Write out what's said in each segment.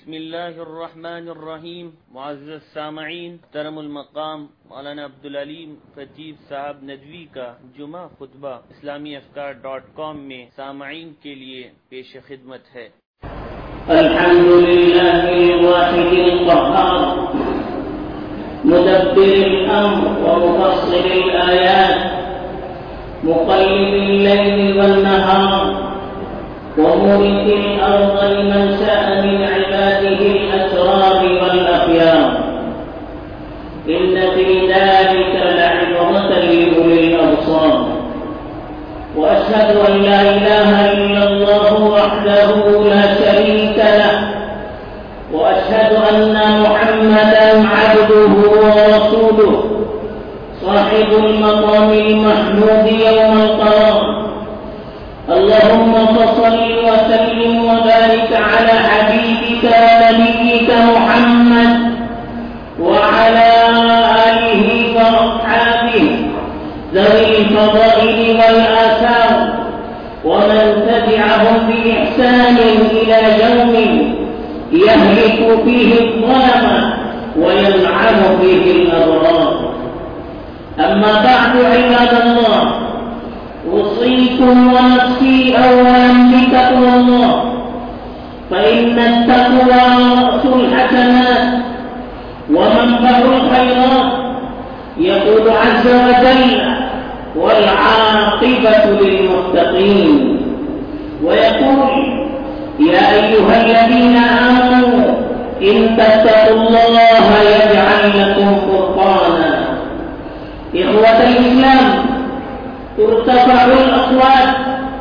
बिस्मिल्लाहिर रहमानिर रहीम। मुअज़्ज़ज़ सामईन, तरम मकाम मौलाना अब्दुल अलीम खतीब साहब नदवी का जुमा खुतबा islamiafkar.com में सामईन के लिए पेश खिदमत है। अल्हम्दुलिल्लाहिल वाहिदिल क़ह्हार मुदब्बिरिल अम्र व मुफस्सिलिल आयात मुक़ल्लिबिल लैलि वन नहार ومورث الأرض لمن شاء من عباده الأسرار والأخيار إن في ذلك لعبرة لأولي الأبصار وأشهد أن لا إله إلا الله وحده لا شريك له وأشهد أن محمدا عبده ورسوله صاحب المقام المحمود يوم القرار اللهم صل وسلم وبارك على حبيبك ونبيك محمد وعلى آله وأصحابه ذوي الفضائل والآثار ومن تبعهم بإحسان إلى يوم يهلك فيه الظلم وينعم فيه الأبرار. أما بعد عباد الله، أوصيكم ونفسي أولا بتقوى الله، فإن التقوى رأس الحسنات ومنبع الخيرات. يقول عز وجل: والعاقبة للمتقين. ويقول: يا أيها الذين آمنوا إن تتقوا الله يجعل لكم فرقانا. إخوة الإسلام، ترتفع الأصوات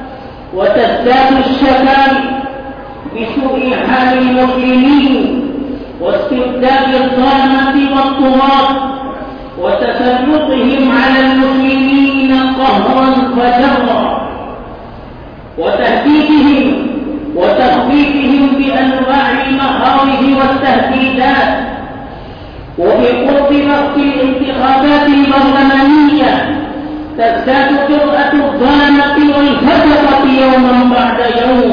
وتزداد الشكاوى بسوء حال المسلمين واستبداد الظلمة والطغاة وتسلطهم على المسلمين قهرا وجرا وتهديدهم وتخويفهم بأنواع المخاوف والتهديدات. وبقرب وقت الانتخابات البرلمانية تزداد جرأة الظلمة والفسقة يوما بعد يوم،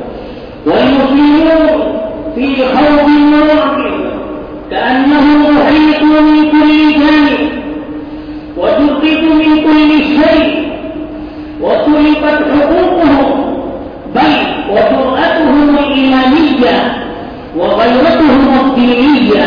والمسلمون في خوف ورعب كأنهم أحيطوا من كل جانب وجردوا من كل شيء وسلبت حقوقهم، بل وجرأتهم الإيمانية وغيرتهم الدينية.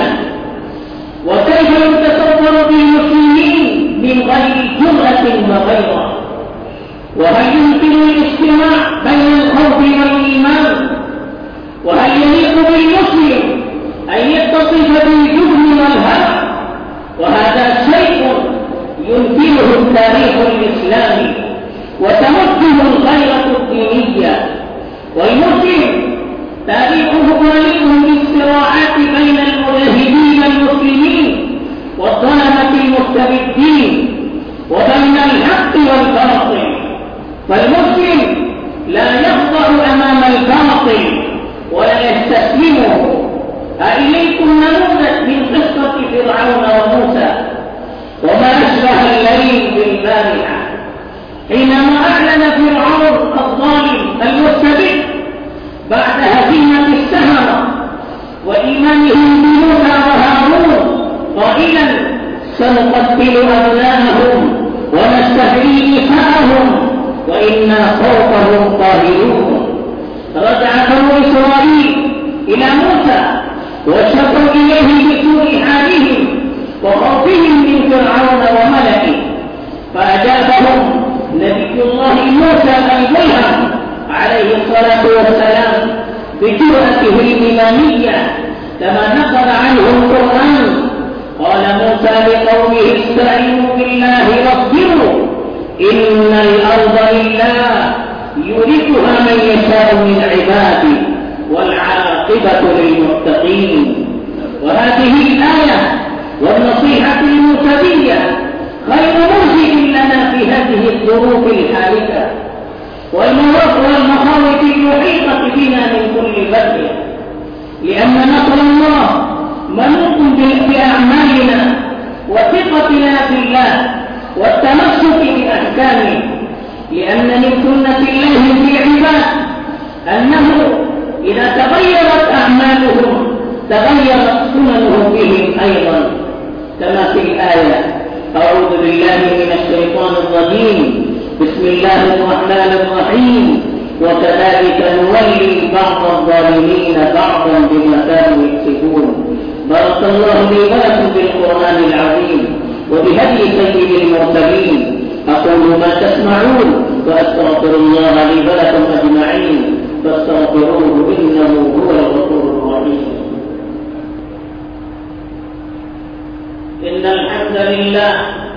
وكيف يتصور بالمسلمين من غير جرأة وغيرة؟ وهل يمكن الاجتماع بين الخوف والإيمان؟ وهل يليق بالمسلم أن يتصف بالجبن والهوى؟ وهذا شيء ينكره التاريخ الإسلامي وتمده الغيرة الدينية. والمسلم تاريخه مليء بالصراعات بين المجاهدين المسلمين والظلمة المستبدين وبين الحق والباطل، فالمسلم لا يخضع أمام الباطل ولا يستسلمه. أإليكم نموذج من قصة فرعون وموسى وما أشبه الليل بالبارحة، حينما أعلن فرعون الظالم المستبد بعد هزيمة السحرة وإيمانهم بموسى وهارون قائلا: سنقتل أبناءهم ونستحيي نساءهم وإنا فوقهم قاهرون. رجع بنو إسرائيل إلى موسى وشكوا إليه بسوء حالهم وخوفهم من فرعون وملئه، فأجابهم نبي الله موسى الملهم عليه الصلاة والسلام بجرأته الإيمانية كما نقل عنه القرآن. قال موسى لقومه: استعينوا بالله واصبروا إن الأرض لله يورثها من يشاء من عباده والعاقبة للمتقين. وهذه الآية والنصيحة الموسوية خير مرشد لنا في هذه الظروف الحالكة والمخاوف المحيطة بنا من كل بدء، لأن نصر الله منوط بأعمالنا وثقتنا في الله والتمسك بأحكامه، لأن من سنة الله في العباد أنه إذا تغيرت أعمالهم تغير سننه فيهم أيضا كما في الآية: أعوذ بالله من الشيطان الرجيم، بسم الله الرحمن الرحيم، وكذلك نولي بعض الظالمين بعضا بما كانوا يكسبون. بارك الله لي ولكم بالقرآن العظيم وبهدي سيد المرسلين. أقول ما تسمعون وأستغفر الله لي ولكم أجمعين فاستغفروه إنه هو الغفور الرحيم. إن الحمد لله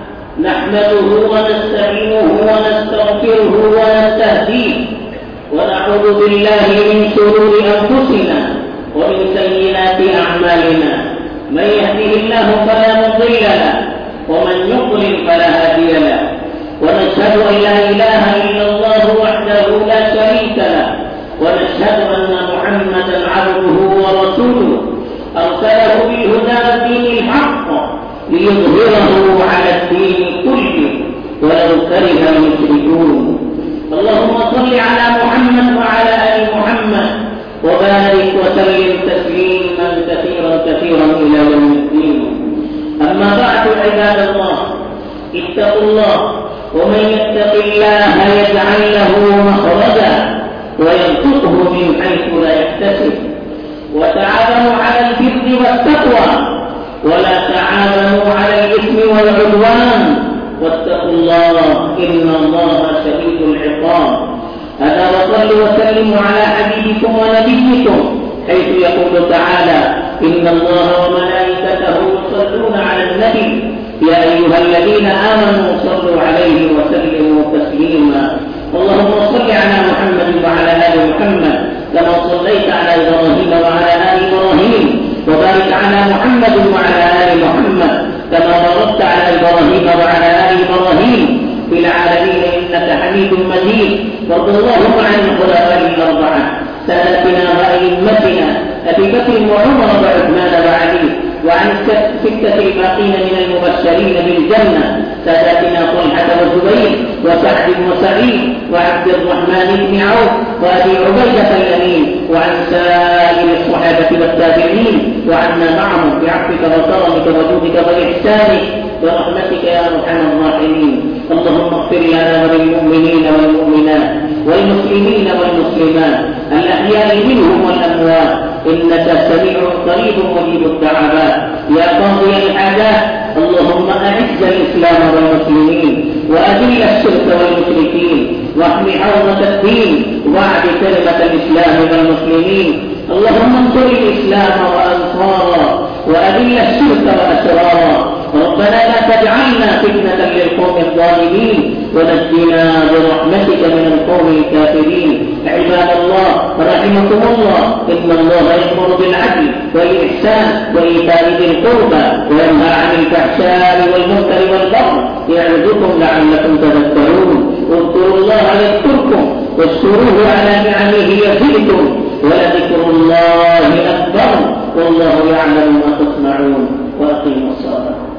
نحمده ونستعينه ونستغفره ونستهديه ونعوذ بالله من شرور أنفسنا ومن سيئات أعمالنا. من يهده الله فلا مضل له ومن يضلل فلا هادي له. ونشهد أن لا إله إلا الله وحده لا شريك له، ونشهد أن محمدا عبده ورسوله أرسله بالهدى ودين الحق ليظهره على الدين كله ولو كره المشركون. اللهم صل على محمد وعلى آل محمد وبارك وسلم تسليما كثيرا إلى يوم الدين. أما بعد عباد الله، اتقوا الله، ومن يتق الله يجعل له مخرجا ويرزقه من حيث لا يحتسب. وتعاونوا على البر والتقوى ولا تعاونوا على الإثم والعدوان، واتقوا الله إن الله شديد العقاب. هذا وصلوا وسلموا على حبيبكم ونبيكم حيث يقول تعالى: إن الله وملائكته يصلون على النبي يا أيها الذين آمنوا صلوا عليه وسلموا تسليما. اللهم صل على محمد وعلى آل محمد كما صليت على إبراهيم وعلى آل إبراهيم، وبارك على محمد وعلى آل محمد كما باركت على إبراهيم وعلى آل إبراهيم في العالمين إنك حميد مجيد. وارض اللهم عن الخلفاء الأربعة سادتنا وأئمتنا أبي بكر وعمر وعثمان وعلي، وعن الستة الباقين من المبشرين بالجنة سادتنا طلحة والزبير وسعد وسعيد وعبد الرحمن بن عوف وأبي عبيدة الأمين، وعن سائر الصحابة والتابعين، وعنا معهم بعفوك وكرمك وجودك وإحسانك برحمتك يا أرحم الراحمين. اللهم اغفر لنا وللمؤمنين والمؤمنات والمسلمين والمسلمات الأحياء منهم والأموات إنك سميع قريب مجيب الدعوات يا قاضي الحاجات. اللهم أعز الإسلام والمسلمين وأذل الشرك والمشركين واحم حوزة الدين واعد كلمة الإسلام والمسلمين. اللهم انصر الإسلام وأنصارا وأذل الشرك وأسرارا. ربنا لا تجعلنا فتنة للقوم الظالمين ونجنا برحمتك من القوم الكافرين. عباد الله رحمكم الله، إن الله يأمر بالعدل والإحسان وإيتاء ذي القربى وينهى عن الفحشاء والمنكر والبغي يعظكم لعلكم تذكرون. اذكروا الله يذكركم واشكروه على نعمه يزدكم ولذكر الله أكبر والله يعلم ما تصنعون. وأقيموا الصلاة.